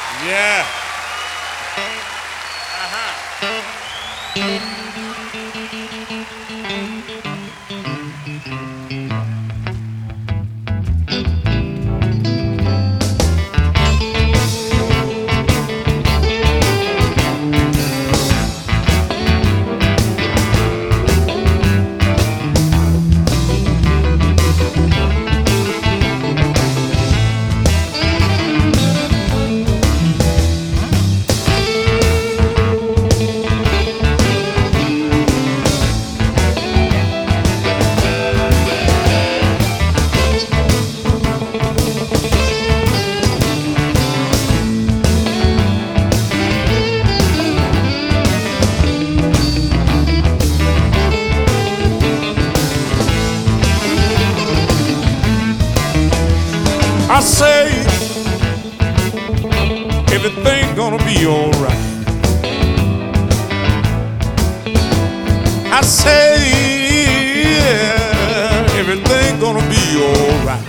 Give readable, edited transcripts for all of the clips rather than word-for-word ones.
Yeah. I say everything gonna be alright. I say everything gonna be alright.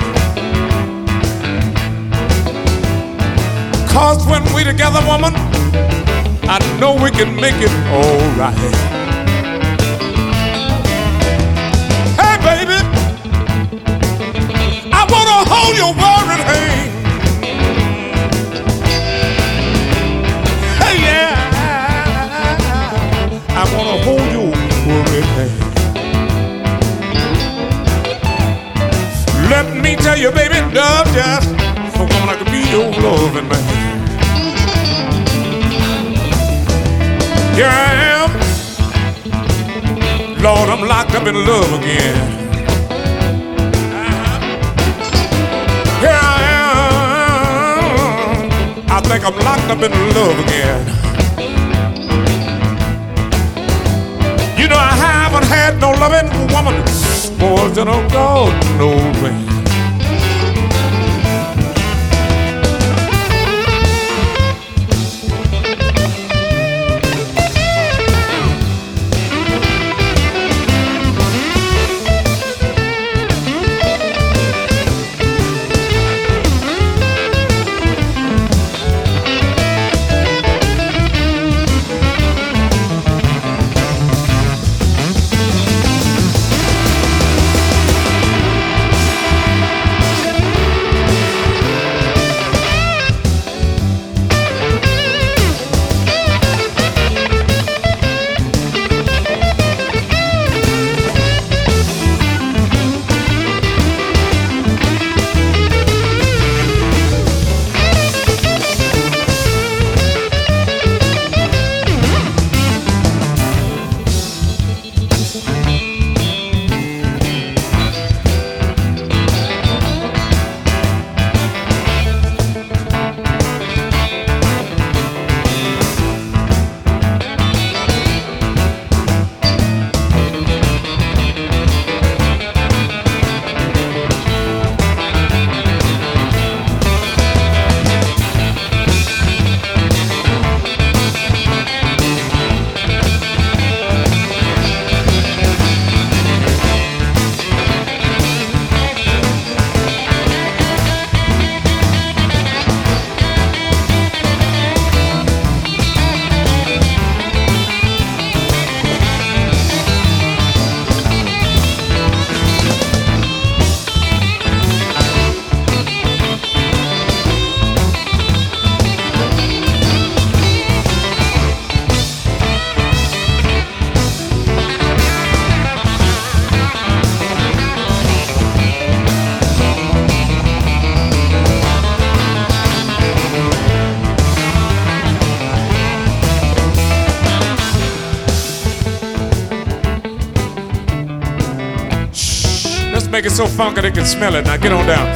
'Cause when we together, woman, I know we can make it alright. Hey, baby, I wanna hold your worried hand. Hey, yeah, I wanna hold your worried hand. Let me tell you, baby, love just for woman I could be your loving man. Here I am, Lord, I'm locked up in love again. Here I am, I think I'm locked up in love again. You know I haven't had no loving woman more than a God knows when. Make it so funky they can smell it. Now get on down.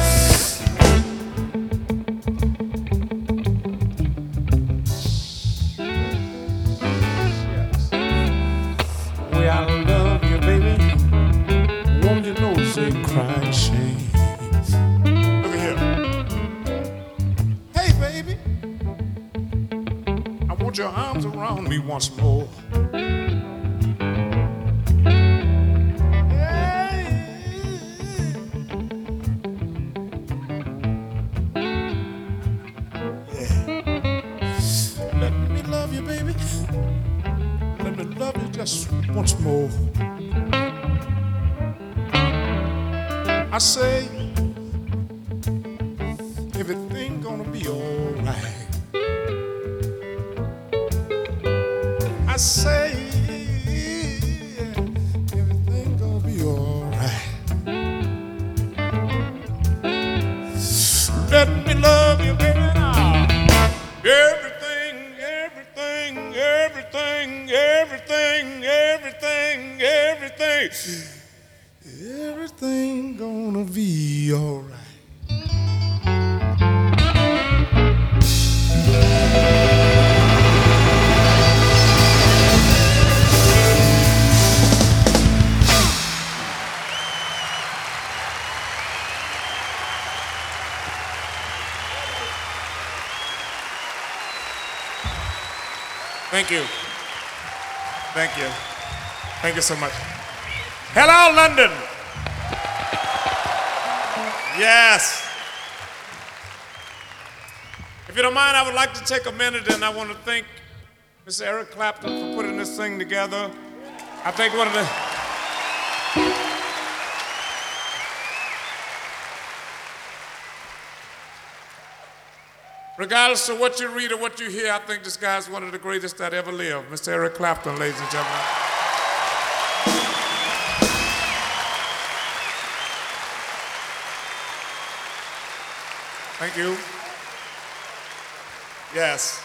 Way I love you, baby. Won't you know, say crying shame. Look at here. Hey, baby, I want your arms around me once more. just once more. I say, everything gonna be alright. I say, everything gonna be alright. Let me love you, baby, now. Everything, everything, everything, everything, everything, everything, everything gonna be alright. Thank you. Thank you. Thank you so much. Hello, London. Yes. If you don't mind, I would like to take a minute and I want to thank Mr. Eric Clapton for putting this thing together. I think one of the... Regardless of what you read or what you hear, I think this guy's one of the greatest that ever lived. Mr. Eric Clapton, ladies and gentlemen. Thank you. Yes.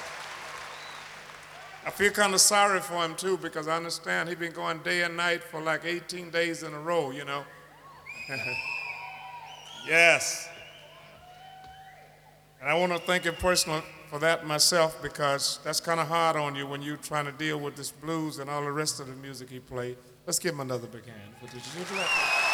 I feel kind of sorry for him, too, because I understand he's been going day and night for like 18 days in a row, you know. Yes. And I want to thank him personally for that myself, because that's kind of hard on you when you're trying to deal with this blues and all the rest of the music he played. Let's give him another big hand for this.